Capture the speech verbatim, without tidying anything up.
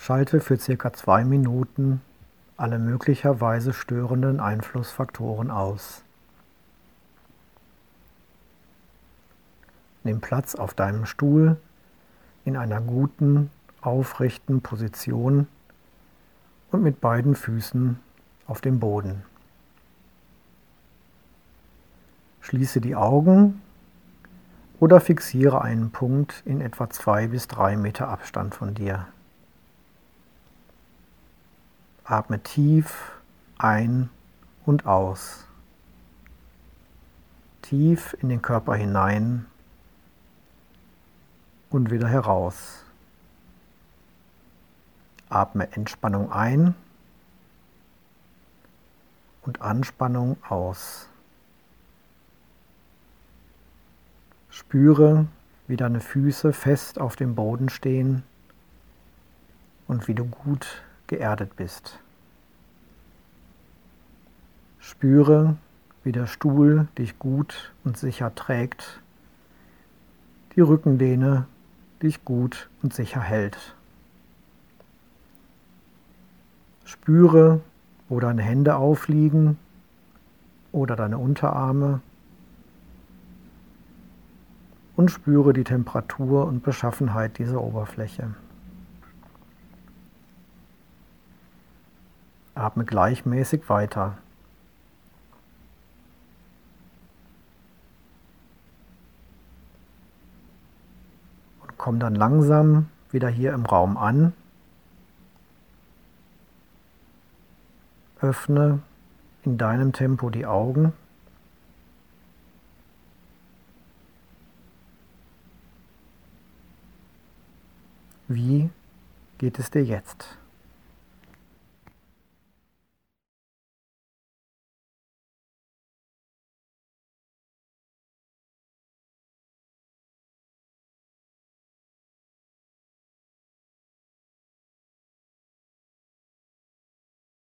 Schalte für circa zwei Minuten alle möglicherweise störenden Einflussfaktoren aus. Nimm Platz auf deinem Stuhl in einer guten, aufrechten Position und mit beiden Füßen auf dem Boden. Schließe die Augen oder fixiere einen Punkt in etwa zwei bis drei Meter Abstand von dir. Atme tief ein und aus. Tief in den Körper hinein und wieder heraus. Atme Entspannung ein und Anspannung aus. Spüre, wie deine Füße fest auf dem Boden stehen und wie du gut geerdet bist. Spüre, wie der Stuhl dich gut und sicher trägt, die Rückenlehne dich gut und sicher hält. Spüre, wo deine Hände aufliegen oder deine Unterarme und spüre die Temperatur und Beschaffenheit dieser Oberfläche. Atme gleichmäßig weiter. Und komm dann langsam wieder hier im Raum an. Öffne in deinem Tempo die Augen. Wie geht es dir jetzt?